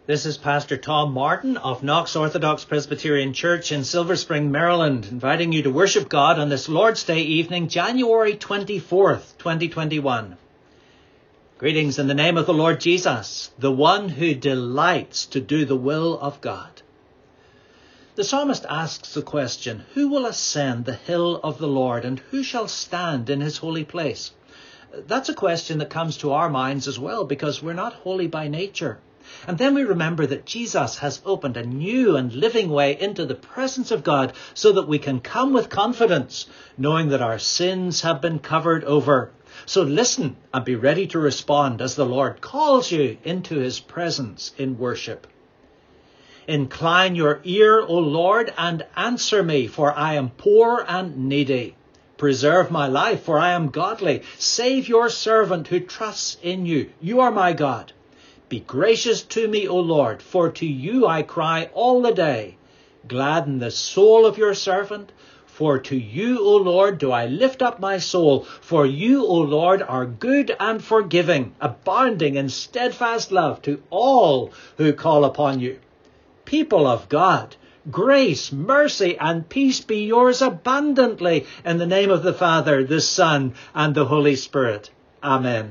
This is Pastor Tom Martin of Knox Orthodox Presbyterian Church in Silver Spring, Maryland, inviting you to worship God on this Lord's Day evening, January 24th, 2021. Greetings in the name of the Lord Jesus, the one who delights to do the will of God. The psalmist asks the question, who will ascend the hill of the Lord and who shall stand in his holy place? That's a question that comes to our minds as well because we're not holy by nature. And then we remember that Jesus has opened a new and living way into the presence of God so that we can come with confidence, knowing that our sins have been covered over. So listen and be ready to respond as the Lord calls you into his presence in worship. Incline your ear, O Lord, and answer me, for I am poor and needy. Preserve my life, for I am godly. Save your servant who trusts in you. You are my God. Be gracious to me, O Lord, for to you I cry all the day. Gladden the soul of your servant, for to you, O Lord, do I lift up my soul. For you, O Lord, are good and forgiving, abounding in steadfast love to all who call upon you. People of God, grace, mercy, and peace be yours abundantly in the name of the Father, the Son, and the Holy Spirit. Amen.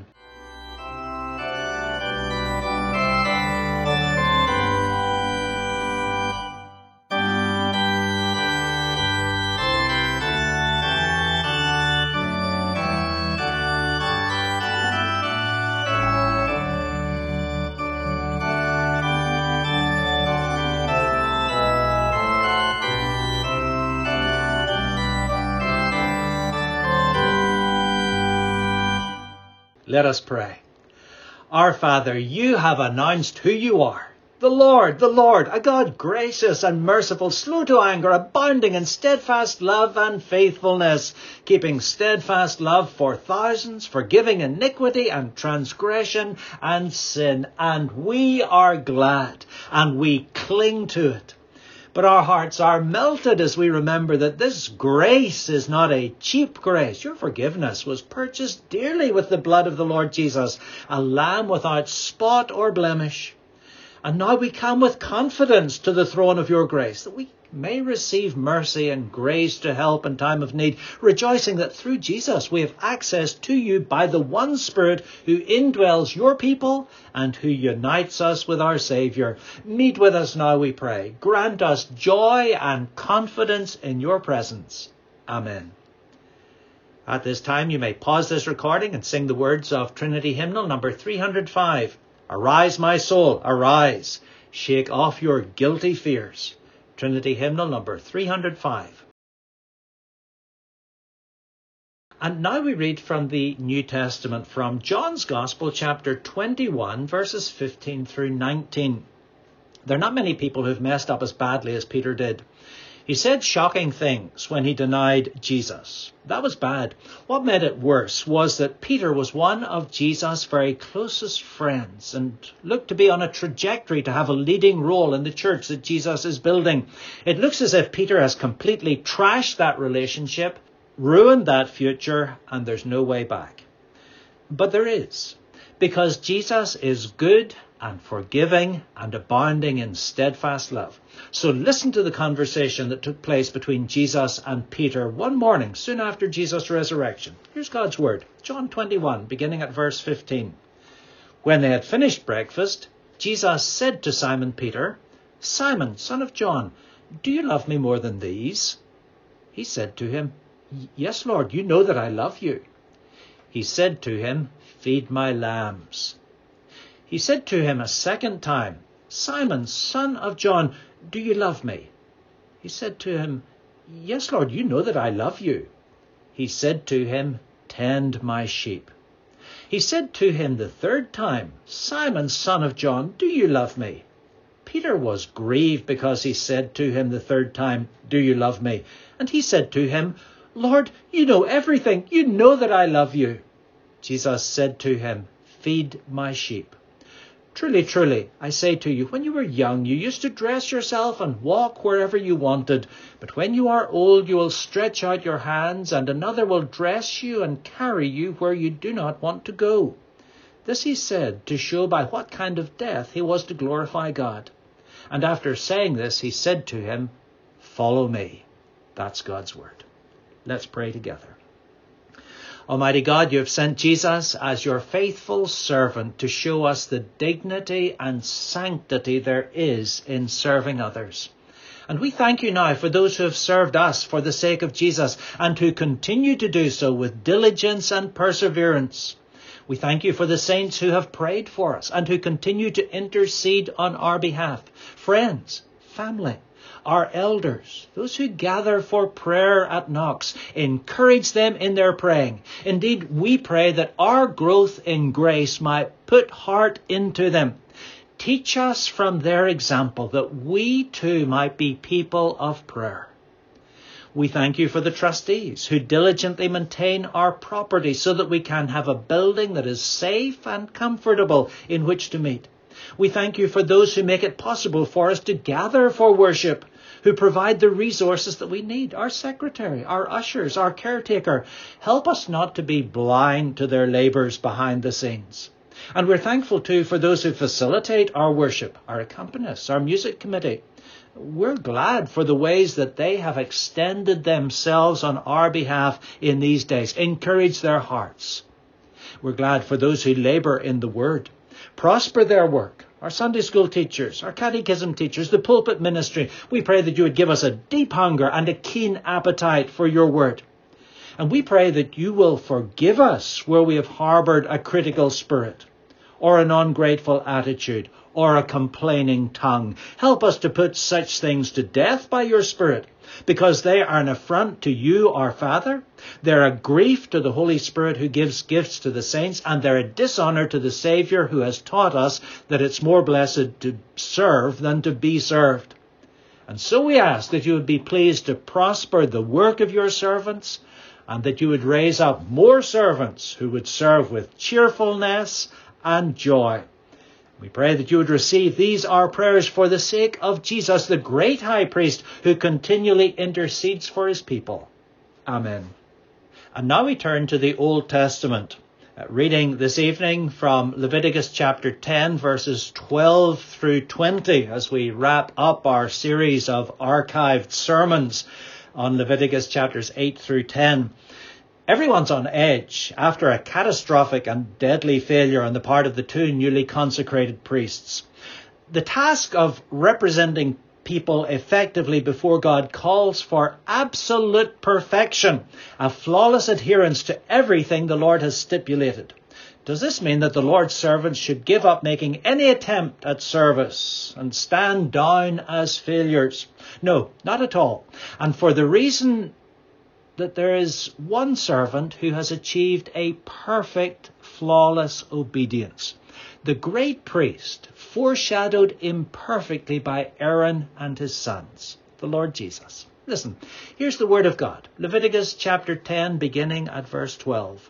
Let us pray. Our Father, you have announced who you are. The Lord, a God gracious and merciful, slow to anger, abounding in steadfast love and faithfulness, keeping steadfast love for thousands, forgiving iniquity and transgression and sin. And we are glad and we cling to it. But our hearts are melted as we remember that this grace is not a cheap grace. Your forgiveness was purchased dearly with the blood of the Lord Jesus, a lamb without spot or blemish. And now we come with confidence to the throne of your grace, that we may receive mercy and grace to help in time of need, rejoicing that through Jesus we have access to you by the one Spirit who indwells your people and who unites us with our Saviour. Meet with us now, we pray. Grant us joy and confidence in your presence. Amen. At this time you may pause this recording and sing the words of Trinity Hymnal number 305. Arise, my soul, arise. Shake off your guilty fears. Trinity Hymnal number 305. And now we read from the New Testament from John's Gospel, chapter 21, verses 15 through 19. There are not many people who've messed up as badly as Peter did. He said shocking things when he denied Jesus. That was bad. What made it worse was that Peter was one of Jesus' very closest friends and looked to be on a trajectory to have a leading role in the church that Jesus is building. It looks as if Peter has completely trashed that relationship, ruined that future, and there's no way back. But there is, because Jesus is good and forgiving and abounding in steadfast love. So listen to the conversation that took place between Jesus and Peter one morning soon after Jesus' resurrection. Here's God's word, John 21, beginning at verse 15. When they had finished breakfast, Jesus said to Simon Peter, Simon, son of John, do you love me more than these? He said to him, Yes, Lord, you know that I love you. He said to him, Feed my lambs. He said to him a second time, Simon, son of John, do you love me? He said to him, Yes, Lord, you know that I love you. He said to him, Tend my sheep. He said to him the third time, Simon, son of John, do you love me? Peter was grieved because he said to him the third time, Do you love me? And he said to him, Lord, you know everything. You know that I love you. Jesus said to him, Feed my sheep. Truly, truly, I say to you, when you were young, you used to dress yourself and walk wherever you wanted. But when you are old, you will stretch out your hands, and another will dress you and carry you where you do not want to go. This he said to show by what kind of death he was to glorify God. And after saying this, he said to him, "Follow me." That's God's word. Let's pray together. Almighty God, you have sent Jesus as your faithful servant to show us the dignity and sanctity there is in serving others. And we thank you now for those who have served us for the sake of Jesus and who continue to do so with diligence and perseverance. We thank you for the saints who have prayed for us and who continue to intercede on our behalf. Friends, family, our elders, those who gather for prayer at Knox, encourage them in their praying. Indeed, we pray that our growth in grace might put heart into them. Teach us from their example that we too might be people of prayer. We thank you for the trustees who diligently maintain our property so that we can have a building that is safe and comfortable in which to meet. We thank you for those who make it possible for us to gather for worship, who provide the resources that we need. Our secretary, our ushers, our caretaker. Help us not to be blind to their labours behind the scenes. And we're thankful too for those who facilitate our worship, our accompanists, our music committee. We're glad for the ways that they have extended themselves on our behalf in these days. Encourage their hearts. We're glad for those who labour in the word. Prosper their work. Our Sunday school teachers, our catechism teachers, the pulpit ministry. We pray that you would give us a deep hunger and a keen appetite for your word. And we pray that you will forgive us where we have harboured a critical spirit, or an ungrateful attitude, or a complaining tongue. Help us to put such things to death by your Spirit, because they are an affront to you, our Father. They're a grief to the Holy Spirit who gives gifts to the saints, and they're a dishonour to the Saviour who has taught us that it's more blessed to serve than to be served. And so we ask that you would be pleased to prosper the work of your servants, and that you would raise up more servants who would serve with cheerfulness and joy. We pray that you would receive these our prayers for the sake of Jesus, the great high priest who continually intercedes for his people. Amen. And now we turn to the Old Testament, reading this evening from Leviticus chapter 10, verses 12 through 20, as we wrap up our series of archived sermons on Leviticus chapters 8 through 10. Everyone's on edge after a catastrophic and deadly failure on the part of the two newly consecrated priests. The task of representing people effectively before God calls for absolute perfection, a flawless adherence to everything the Lord has stipulated. Does this mean that the Lord's servants should give up making any attempt at service and stand down as failures? No, not at all. And for the reason that there is one servant who has achieved a perfect, flawless obedience. The great priest, foreshadowed imperfectly by Aaron and his sons, the Lord Jesus. Listen, here's the word of God. Leviticus chapter 10, beginning at verse 12.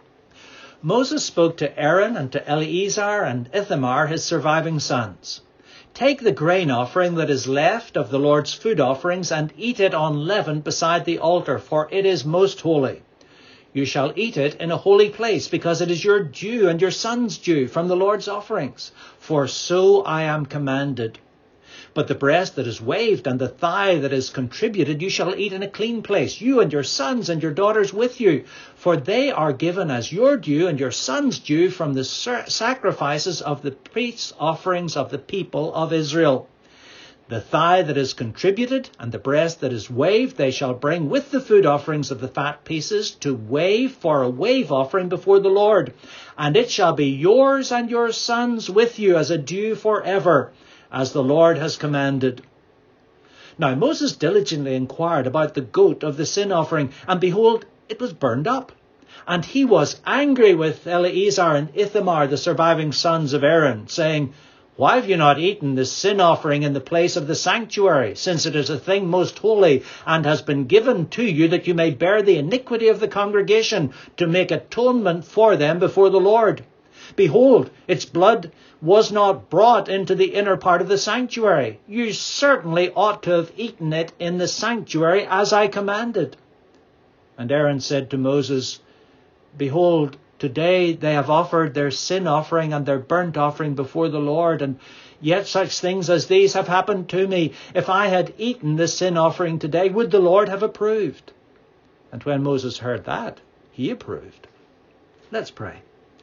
Moses spoke to Aaron and to Eleazar and Ithamar, his surviving sons. Take the grain offering that is left of the Lord's food offerings and eat it unleavened beside the altar, for it is most holy. You shall eat it in a holy place, because it is your due and your son's due from the Lord's offerings. For so I am commanded. But the breast that is waved and the thigh that is contributed you shall eat in a clean place, you and your sons and your daughters with you. For they are given as your due and your son's due from the sacrifices of the priests' offerings of the people of Israel. The thigh that is contributed and the breast that is waved they shall bring with the food offerings of the fat pieces to wave for a wave offering before the Lord. And it shall be yours and your sons with you as a due forever, as the Lord has commanded. Now Moses diligently inquired about the goat of the sin offering, and behold, it was burned up. And he was angry with Eleazar and Ithamar, the surviving sons of Aaron, saying, Why have you not eaten the sin offering in the place of the sanctuary, since it is a thing most holy, and has been given to you that you may bear the iniquity of the congregation, to make atonement for them before the Lord? Behold, its blood was not brought into the inner part of the sanctuary. You certainly ought to have eaten it in the sanctuary as I commanded. And Aaron said to Moses, Behold, Today they have offered their sin offering and their burnt offering before the Lord, and yet such things as these have happened to me. If I had eaten the sin offering today, would the Lord have approved?" And when Moses heard that, he approved. Let's pray.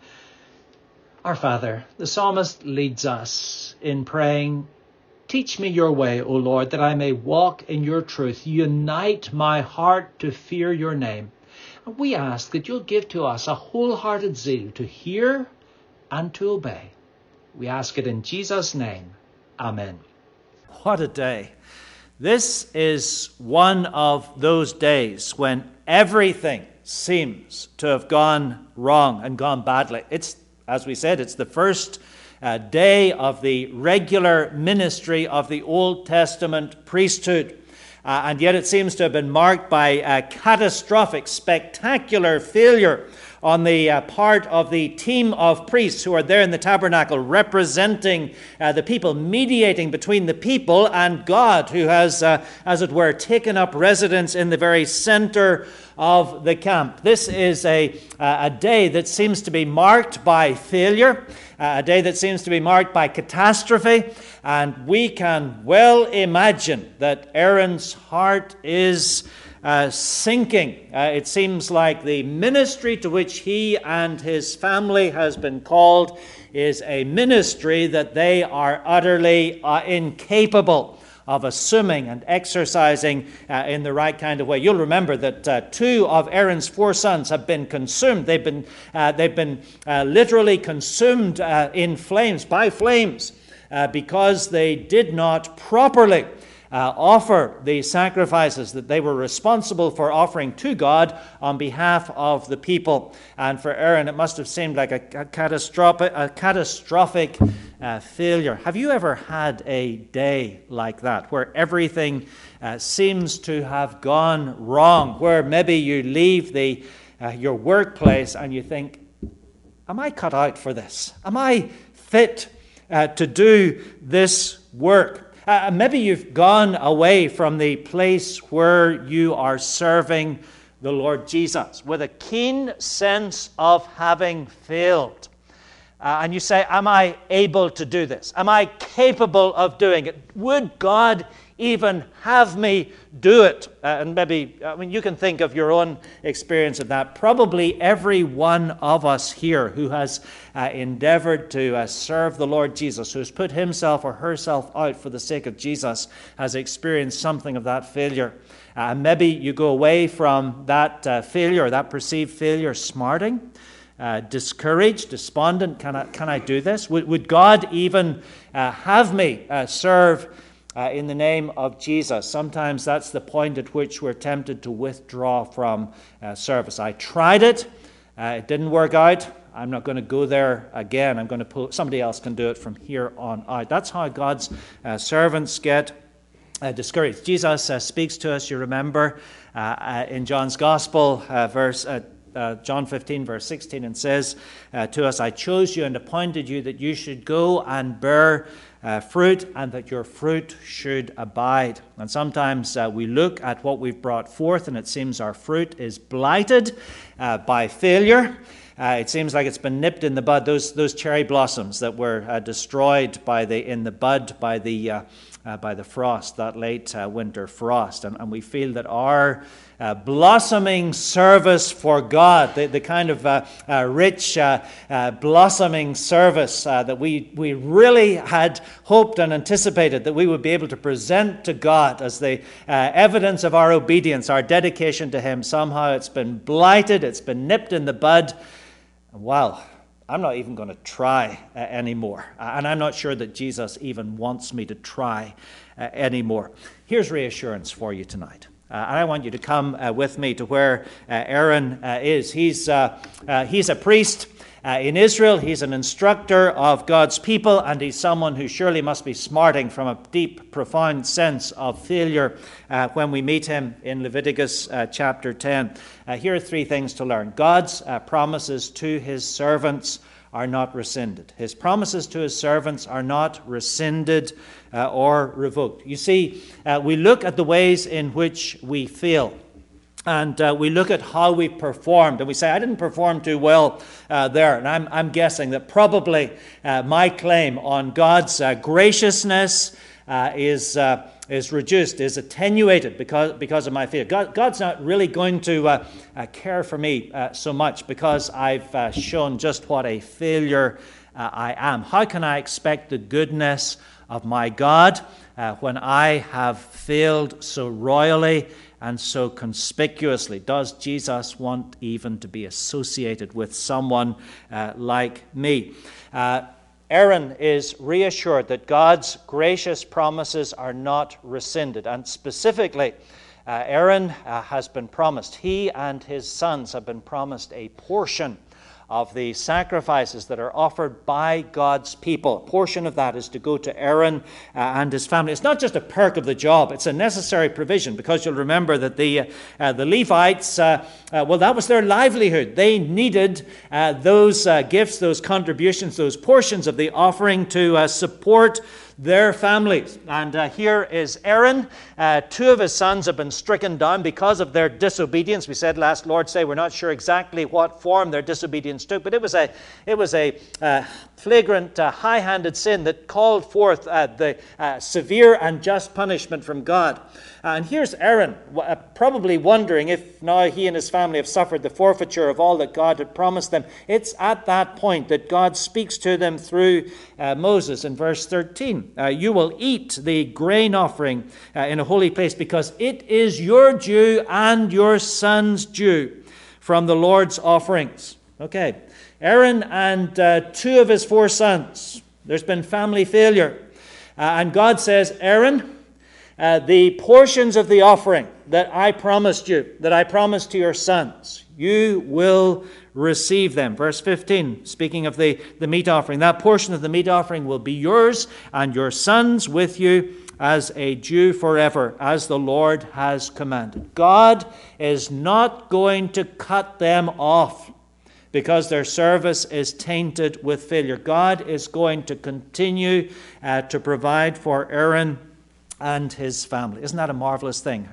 Our Father, the psalmist leads us in praying, "Teach me your way, O Lord, that I may walk in your truth. Unite my heart to fear your name." And we ask that you'll give to us a wholehearted zeal to hear and to obey. We ask it in Jesus' name. Amen. What a day. This is one of those days when everything seems to have gone wrong and gone badly. It's, as we said, it's the first day of the regular ministry of the Old Testament priesthood. And yet it seems to have been marked by a catastrophic, spectacular failure on the part of the team of priests who are there in the tabernacle representing the people, mediating between the people and God, who has, as it were, taken up residence in the very center of the camp. This is a day that seems to be marked by failure, a day that seems to be marked by catastrophe, and we can well imagine that Aaron's heart is sinking. It seems like the ministry to which he and his family has been called is a ministry that they are utterly incapable of assuming and exercising in the right kind of way. You'll remember that 2 of Aaron's 4 sons have been consumed. They've been literally consumed in flames, by flames, because they did not properly offer the sacrifices that they were responsible for offering to God on behalf of the people. And for Aaron, it must have seemed like a catastrophic failure. Have you ever had a day like that, where everything seems to have gone wrong, where maybe you leave your workplace and you think, am I cut out for this? Am I fit to do this work? Maybe you've gone away from the place where you are serving the Lord Jesus with a keen sense of having failed. And you say, am I able to do this? Am I capable of doing it? Would God even have me do it? And maybe, you can think of your own experience of that. Probably every one of us here who has endeavored to serve the Lord Jesus, who has put himself or herself out for the sake of Jesus, has experienced something of that failure. Maybe you go away from that failure, that perceived failure, smarting, discouraged, despondent. Can I do this? Would God even have me serve in the name of Jesus? Sometimes that's the point at which we're tempted to withdraw from service. I tried it. It didn't work out. I'm not going to go there again. I'm going to somebody else can do it from here on out. That's how God's servants get discouraged. Jesus speaks to us, you remember, in John's Gospel, John 15, verse 16, and says to us, "I chose you and appointed you that you should go and bear fruit, and that your fruit should abide." And sometimes we look at what we've brought forth, and it seems our fruit is blighted by failure. It seems like it's been nipped in the bud. Those cherry blossoms that were destroyed in the bud by the frost, that late winter frost, and we feel that our blossoming service for God, the kind of rich blossoming service that we really had hoped and anticipated that we would be able to present to God as the evidence of our obedience, our dedication to Him, somehow it's been blighted, it's been nipped in the bud. Well, I'm not even going to try anymore. And I'm not sure that Jesus even wants me to try anymore. Here's reassurance for you tonight. And I want you to come with me to where Aaron is. He's a priest in Israel. He's an instructor of God's people, and he's someone who surely must be smarting from a deep, profound sense of failure when we meet him in Leviticus chapter 10. Here are 3 things to learn. God's promises to his servants are not rescinded. His promises to his servants are not rescinded or revoked. You see, we look at the ways in which we fail. And we look at how we performed, and we say, I didn't perform too well there. And I'm guessing that probably my claim on God's graciousness is reduced, is attenuated because of my failure. God's not really going to care for me so much because I've shown just what a failure I am. How can I expect the goodness of my God when I have failed so royally and so conspicuously? Does Jesus want even to be associated with someone like me? Aaron is reassured that God's gracious promises are not rescinded. And specifically, Aaron has been promised, he and his sons have been promised a portion of the sacrifices that are offered by God's people. A portion of that is to go to Aaron and his family. It's not just a perk of the job, it's a necessary provision, because you'll remember that the Levites, well, that was their livelihood. They needed those gifts, those contributions, those portions of the offering to support their families. And here is Aaron. Two of his sons have been stricken down because of their disobedience. We said last Lord's Day, we're not sure exactly what form their disobedience took, but it was a flagrant, high-handed sin that called forth the severe and just punishment from God. And here's Aaron, probably wondering if now he and his family have suffered the forfeiture of all that God had promised them. It's at that point that God speaks to them through Moses in verse 13. You will eat the grain offering in a holy place, because it is your due and your son's due from the Lord's offerings. Okay, Aaron and two of his four sons. There's been family failure. And God says, Aaron, the portions of the offering that I promised you, that I promised to your sons, you will receive them. Verse 15, speaking of the meat offering, that portion of the meat offering will be yours and your sons with you as a due forever, as the Lord has commanded. God is not going to cut them off because their service is tainted with failure. God is going to continue to provide for Aaron and his family. Isn't that a marvelous thing?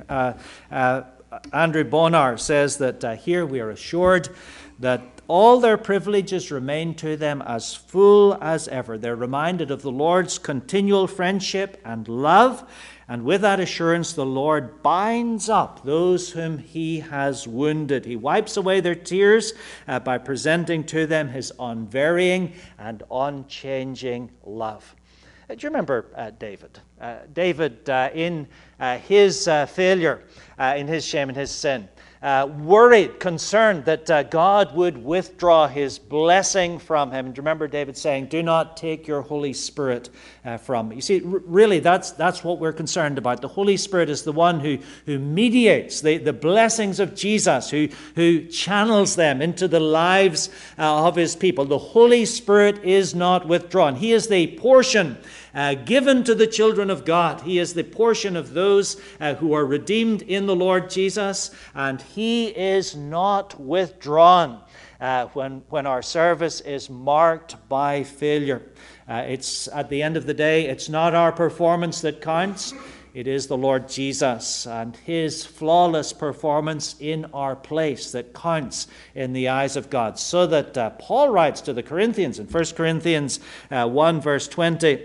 Andrew Bonar says that here we are assured that all their privileges remain to them as full as ever. They're reminded of the Lord's continual friendship and love, and with that assurance, the Lord binds up those whom he has wounded. He wipes away their tears by presenting to them his unvarying and unchanging love. Do you remember David? David, in his failure, in his shame and his sin, worried, concerned that God would withdraw his blessing from him. And remember David saying, do not take your Holy Spirit from me. You see, really, that's what we're concerned about. The Holy Spirit is the one who mediates the blessings of Jesus, who channels them into the lives of his people. The Holy Spirit is not withdrawn. He is the portion given to the children of God. He is the portion of those who are redeemed in the Lord Jesus, and he is not withdrawn when our service is marked by failure. It's at the end of the day, it's not our performance that counts. It is the Lord Jesus and his flawless performance in our place that counts in the eyes of God. So that Paul writes to the Corinthians in 2 Corinthians 1 verse 20,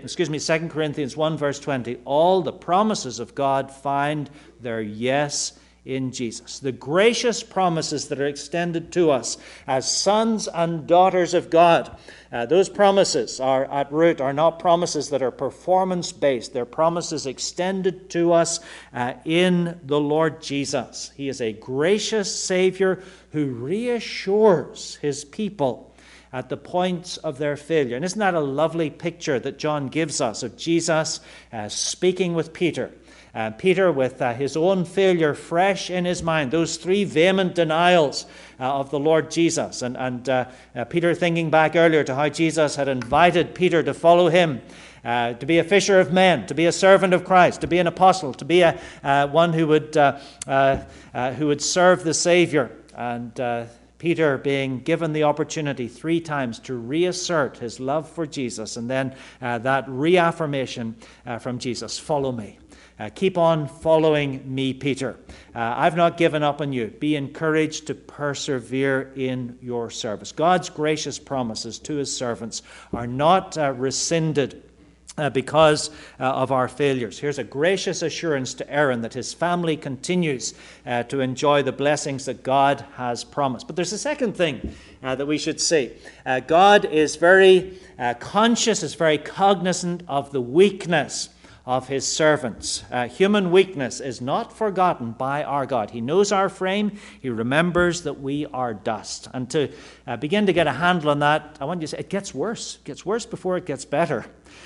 all the promises of God find their yes in Jesus. The gracious promises that are extended to us as sons and daughters of God, those promises are at root are not promises that are performance-based. They're promises extended to us in the Lord Jesus. He is a gracious Savior who reassures his people at the points of their failure. And isn't that a lovely picture that John gives us of Jesus speaking with Peter? Peter, with his own failure fresh in his mind, those three vehement denials of the Lord Jesus. And Peter thinking back earlier to how Jesus had invited Peter to follow him, to be a fisher of men, to be a servant of Christ, to be an apostle, to be one who would serve the Savior. And Peter being given the opportunity 3 times to reassert his love for Jesus, and then that reaffirmation from Jesus, follow me. Keep on following me, Peter. I've not given up on you. Be encouraged to persevere in your service. God's gracious promises to his servants are not rescinded because of our failures. Here's a gracious assurance to Aaron that his family continues to enjoy the blessings that God has promised. But there's a second thing that we should see. God is very conscious, is very cognizant of the weakness of his servants. Human weakness is not forgotten by our God. He knows our frame. He remembers that we are dust. And to begin to get a handle on that, I want you to say it gets worse. It gets worse before it gets better.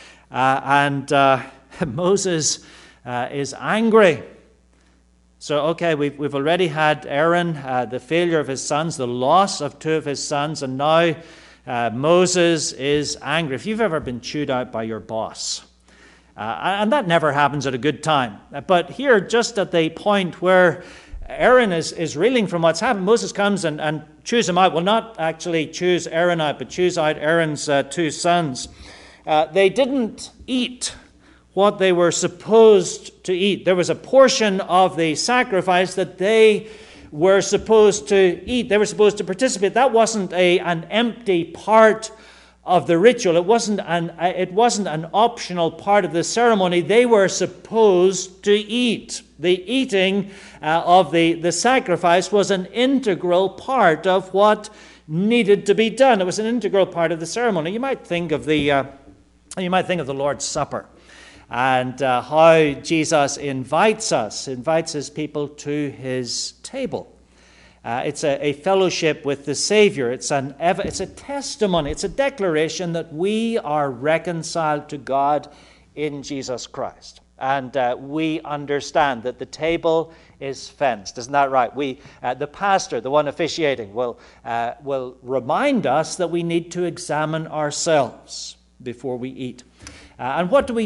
Moses is angry. So, okay, we've already had Aaron, the failure of his sons, the loss of two of his sons, and now Moses is angry. If you've ever been chewed out by your boss, and that never happens at a good time, but here, just at the point where Aaron is reeling from what's happened, Moses comes and chews him out. Well, not actually chews Aaron out, but chews out Aaron's two sons. They didn't eat what they were supposed to eat. There was a portion of the sacrifice that they were supposed to eat. They were supposed to participate. That wasn't an empty part of the ritual. It wasn't an optional part of the ceremony. They were supposed to eat. The eating of the sacrifice was an integral part of what needed to be done. It was an integral part of the ceremony. You might think of the Lord's Supper and how Jesus invites his people to his table. It's a fellowship with the Savior. It's a testimony. It's a declaration that we are reconciled to God in Jesus Christ. And we understand that the table is fenced. Isn't that right? The pastor, the one officiating, will remind us that we need to examine ourselves before we eat. And what do?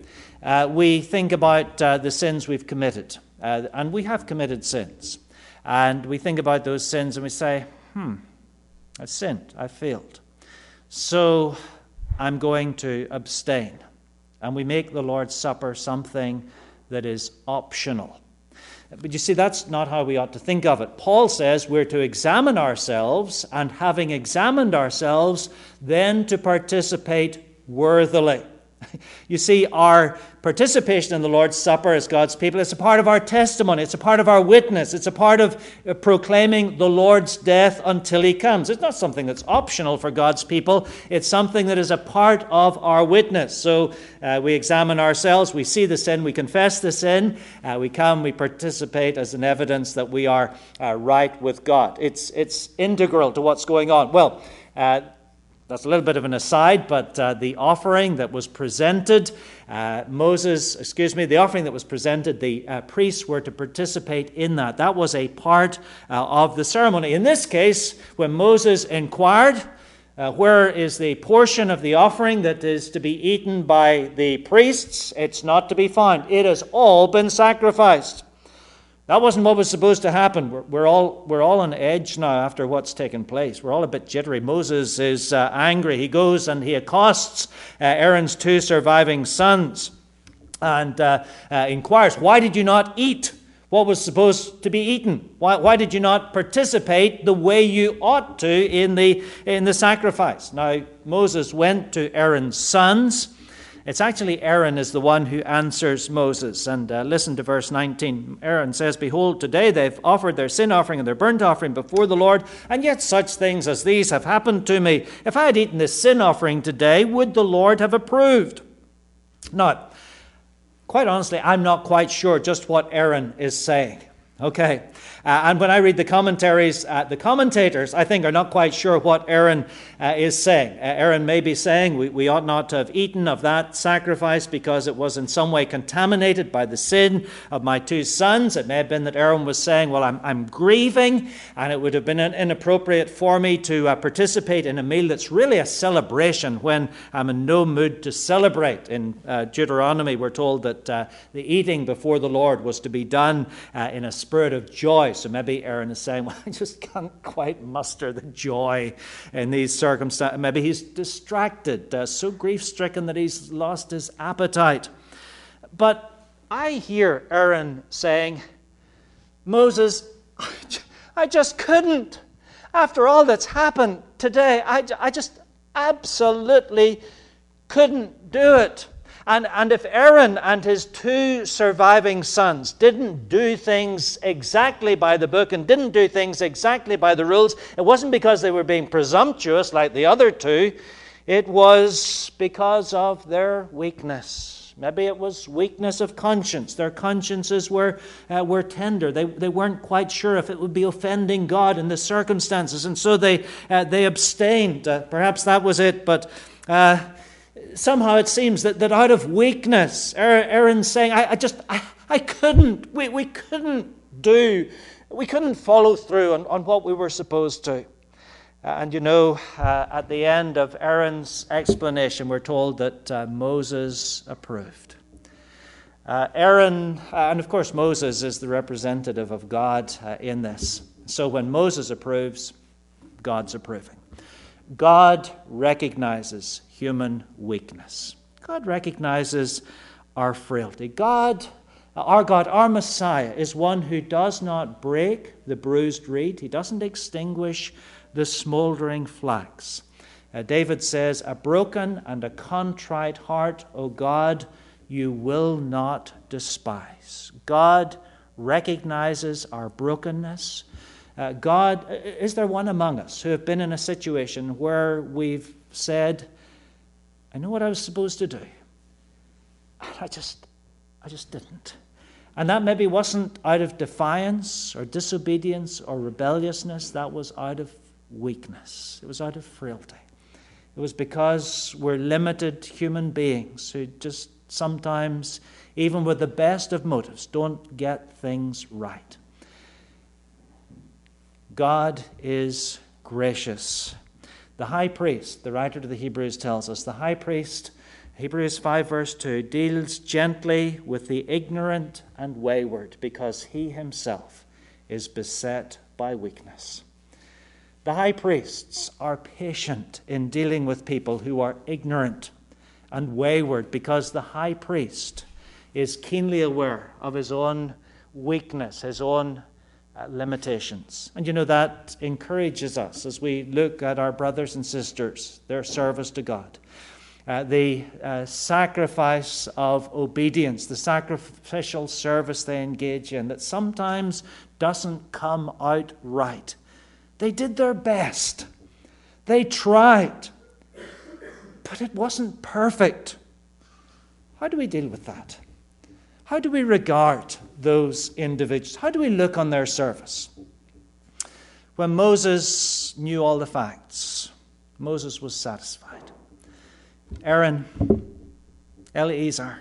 We think about the sins we've committed. And we have committed sins. And we think about those sins and we say, I've sinned. I've failed. So I'm going to abstain. And we make the Lord's Supper something that is optional. But you see, that's not how we ought to think of it. Paul says we're to examine ourselves, and having examined ourselves, then to participate worthily. You see, our participation in the Lord's Supper as God's people is a part of our testimony. It's a part of our witness. It's a part of proclaiming the Lord's death until he comes. It's not something that's optional for God's people. It's something that is a part of our witness. So we examine ourselves. We see the sin. We confess the sin. We come. We participate as an evidence that we are right with God. It's integral to what's going on. Well, that's a little bit of an aside, but the offering that was presented, the offering that was presented, the priests were to participate in that. That was a part of the ceremony. In this case, when Moses inquired, where is the portion of the offering that is to be eaten by the priests? It's not to be found. It has all been sacrificed. That wasn't what was supposed to happen. We're all on edge now after what's taken place. We're all a bit jittery. Moses is angry. He goes and he accosts Aaron's two surviving sons and inquires, why did you not eat what was supposed to be eaten? Why did you not participate the way you ought to in the sacrifice? Now, Moses went to Aaron's sons. It's actually Aaron is the one who answers Moses. And listen to verse 19. Aaron says, behold, today they've offered their sin offering and their burnt offering before the Lord, and yet such things as these have happened to me. If I had eaten this sin offering today, would the Lord have approved? Now, quite honestly, I'm not quite sure just what Aaron is saying. Okay. And when I read the commentaries, the commentators, I think, are not quite sure what Aaron is saying. Aaron may be saying we ought not to have eaten of that sacrifice because it was in some way contaminated by the sin of my two sons. It may have been that Aaron was saying, well, I'm grieving, and it would have been inappropriate for me to participate in a meal that's really a celebration when I'm in no mood to celebrate. In Deuteronomy, we're told that the eating before the Lord was to be done in a spirit of joy. So maybe Aaron is saying, well, I just can't quite muster the joy in these circumstances. Maybe he's distracted, so grief-stricken that he's lost his appetite. But I hear Aaron saying, Moses, I just couldn't. After all that's happened today, I just absolutely couldn't do it. And if Aaron and his two surviving sons didn't do things exactly by the book and didn't do things exactly by the rules, it wasn't because they were being presumptuous like the other two. It was because of their weakness. Maybe it was weakness of conscience. Their consciences were tender. They weren't quite sure if it would be offending God in the circumstances, and so they abstained. Perhaps that was it, but somehow it seems that out of weakness, Aaron's saying, I couldn't. We couldn't follow through on what we were supposed to. And at the end of Aaron's explanation, we're told that Moses approved. Aaron, and of course Moses is the representative of God in this. So when Moses approves, God's approving. God recognizes human weakness. God recognizes our frailty. Our Messiah, is one who does not break the bruised reed. He doesn't extinguish the smoldering flax. David says, a broken and a contrite heart, O God, you will not despise. God recognizes our brokenness. Is there one among us who have been in a situation where we've said, I know what I was supposed to do, and I just didn't. And that maybe wasn't out of defiance or disobedience or rebelliousness. That was out of weakness. It was out of frailty. It was because we're limited human beings who just sometimes, even with the best of motives, don't get things right. God is gracious. The high priest, the writer to the Hebrews tells us, the high priest, Hebrews 5 verse 2, deals gently with the ignorant and wayward because he himself is beset by weakness. The high priests are patient in dealing with people who are ignorant and wayward because the high priest is keenly aware of his own weakness, his own limitations. And that encourages us as we look at our brothers and sisters, their service to God. The sacrifice of obedience, the sacrificial service they engage in that sometimes doesn't come out right. They did their best. They tried. But it wasn't perfect. How do we deal with that? How do we regard those individuals? How do we look on their service? When Moses knew all the facts, Moses was satisfied. Aaron, Eleazar,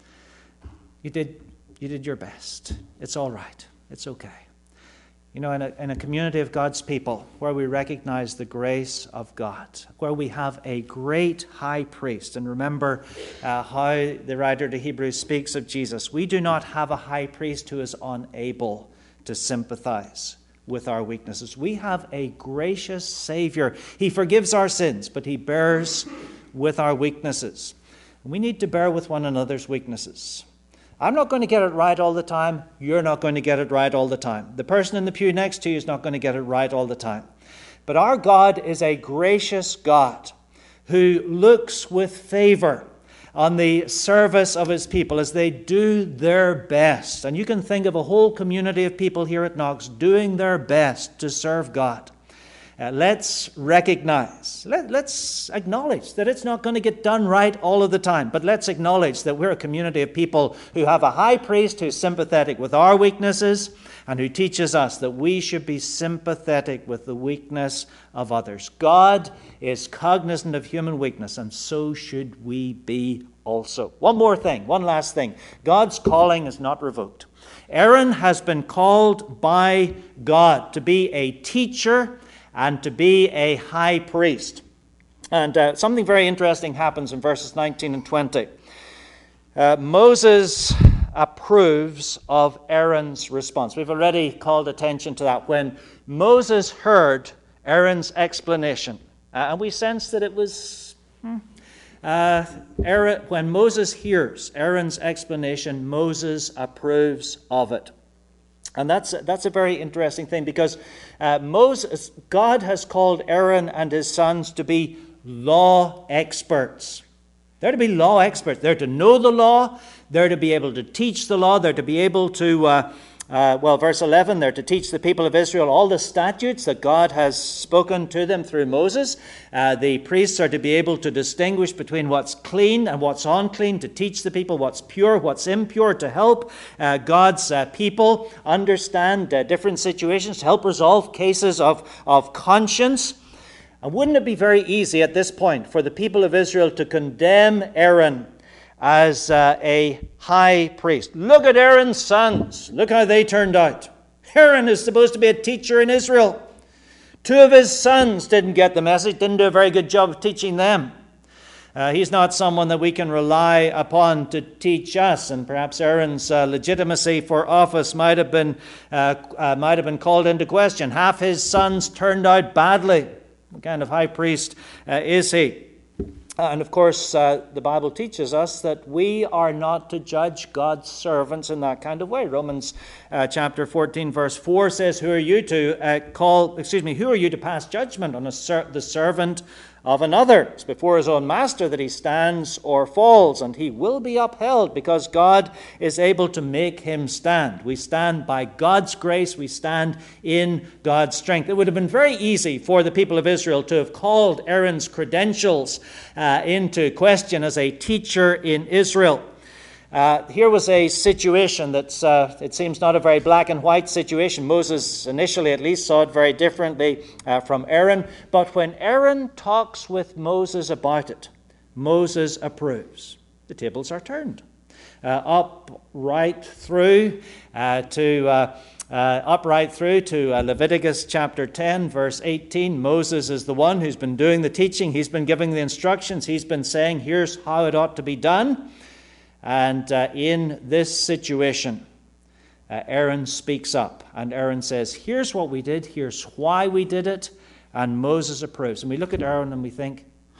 you did your best. It's all right. It's okay. In a community of God's people where we recognize the grace of God, where we have a great high priest, and remember how the writer to Hebrews speaks of Jesus. We do not have a high priest who is unable to sympathize with our weaknesses. We have a gracious Savior. He forgives our sins, but he bears with our weaknesses. And we need to bear with one another's weaknesses. I'm not going to get it right all the time. You're not going to get it right all the time. The person in the pew next to you is not going to get it right all the time. But our God is a gracious God who looks with favor on the service of his people as they do their best. And you can think of a whole community of people here at Knox doing their best to serve God. Let's recognize, let's acknowledge that it's not going to get done right all of the time, but let's acknowledge that we're a community of people who have a high priest who's sympathetic with our weaknesses and who teaches us that we should be sympathetic with the weakness of others. God is cognizant of human weakness, and so should we be also. One last thing. God's calling is not revoked. Aaron has been called by God to be a teacher and to be a high priest. And something very interesting happens in verses 19 and 20. Moses approves of Aaron's response. We've already called attention to that. When Moses heard Aaron's explanation, and we sense that it was when Moses hears Aaron's explanation, Moses approves of it. And that's a very interesting thing, because God has called Aaron and his sons to be law experts. They're to be law experts. They're to know the law. They're to be able to teach the law. They're to be able to, verse 11, they're to teach the people of Israel all the statutes that God has spoken to them through Moses. The priests are to be able to distinguish between what's clean and what's unclean, to teach the people what's pure, what's impure, to help God's people understand different situations, to help resolve cases of conscience. And wouldn't it be very easy at this point for the people of Israel to condemn Aaron as a high priest? Look at Aaron's sons. Look how they turned out. Aaron is supposed to be a teacher in Israel. 2 of his sons didn't get the message, didn't do a very good job of teaching them. He's not someone that we can rely upon to teach us, and perhaps Aaron's legitimacy for office might have been called into question. Half his sons turned out badly. What kind of high priest is he? And of course, the Bible teaches us that we are not to judge God's servants in that kind of way. Romans chapter 14, verse 4 says, Who are you to pass judgment on the servant of another? It's before his own master that he stands or falls, and he will be upheld because God is able to make him stand. We stand by God's grace. We stand in God's strength. It would have been very easy for the people of Israel to have called Aaron's credentials into question as a teacher in Israel. Here was a situation that's, it seems, not a very black and white situation. Moses initially at least saw it very differently from Aaron. But when Aaron talks with Moses about it, Moses approves. The tables are turned. Upright through to Leviticus chapter 10, verse 18. Moses is the one who's been doing the teaching. He's been giving the instructions. He's been saying, here's how it ought to be done. And in this situation, Aaron speaks up. And Aaron says, here's what we did. Here's why we did it. And Moses approves. And we look at Aaron and we think,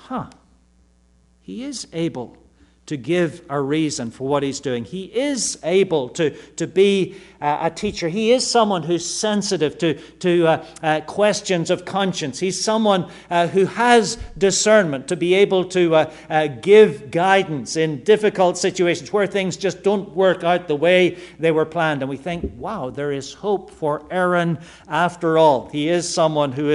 he is able to give a reason for what he's doing. He is able to be a teacher. He is someone who's sensitive to questions of conscience. He's someone who has discernment to be able to give guidance in difficult situations where things just don't work out the way they were planned. And we think, wow, there is hope for Aaron after all. He is someone who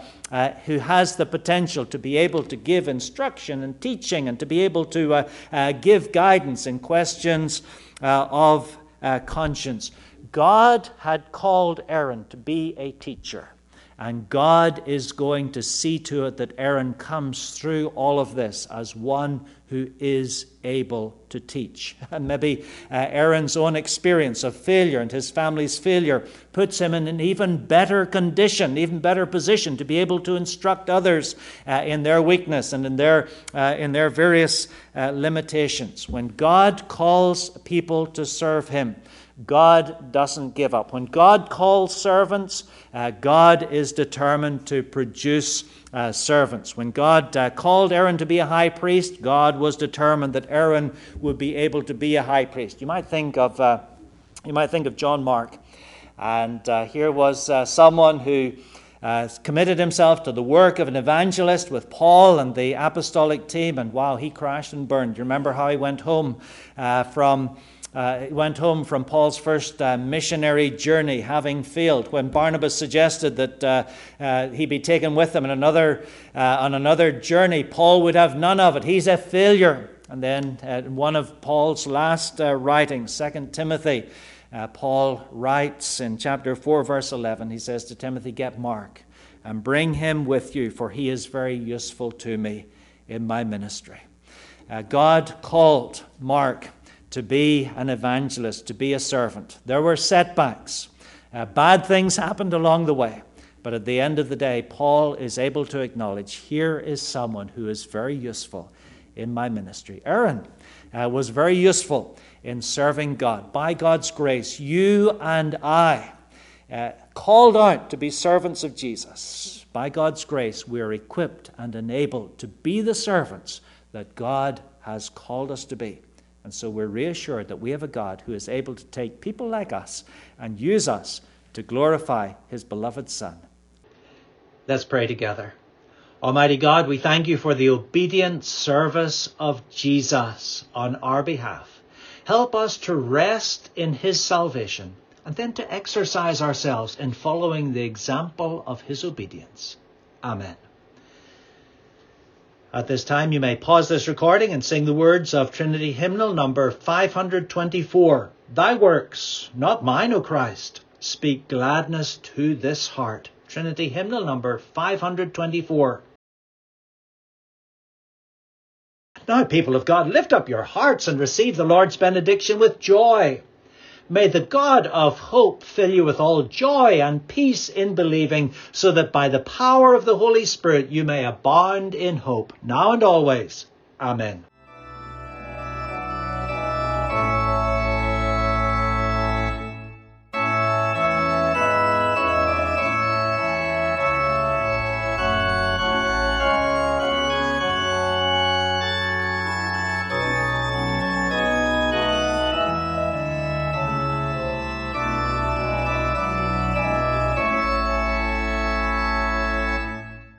has the potential to be able to give instruction and teaching and to be able to give guidance in questions of conscience. God had called Aaron to be a teacher, and God is going to see to it that Aaron comes through all of this as one who is able to teach. And maybe Aaron's own experience of failure and his family's failure puts him in an even better condition, even better position to be able to instruct others in their weakness and in their various limitations. When God calls people to serve him, God doesn't give up. When God calls servants, God is determined to produce servants. When God called Aaron to be a high priest, God was determined that Aaron would be able to be a high priest. You might think of John Mark, and here was someone who committed himself to the work of an evangelist with Paul and the apostolic team, and wow, he crashed and burned. You remember how he went home from Paul's first missionary journey, having failed. When Barnabas suggested that he be taken with them on another journey, Paul would have none of it. He's a failure. And then one of Paul's last writings, 2 Timothy, Paul writes in chapter 4, verse 11, he says to Timothy, "Get Mark and bring him with you, for he is very useful to me in my ministry." God called Mark to be an evangelist, to be a servant. There were setbacks. Bad things happened along the way. But at the end of the day, Paul is able to acknowledge, here is someone who is very useful in my ministry. Aaron was very useful in serving God. By God's grace, you and I, called out to be servants of Jesus. By God's grace, we are equipped and enabled to be the servants that God has called us to be. And so we're reassured that we have a God who is able to take people like us and use us to glorify his beloved Son. Let's pray together. Almighty God, we thank you for the obedient service of Jesus on our behalf. Help us to rest in his salvation and then to exercise ourselves in following the example of his obedience. Amen. At this time, you may pause this recording and sing the words of Trinity Hymnal number 524. Thy works, not mine, O Christ, speak gladness to this heart. Trinity Hymnal number 524. Now, people of God, lift up your hearts and receive the Lord's benediction with joy. May the God of hope fill you with all joy and peace in believing, so that by the power of the Holy Spirit you may abound in hope, now and always. Amen.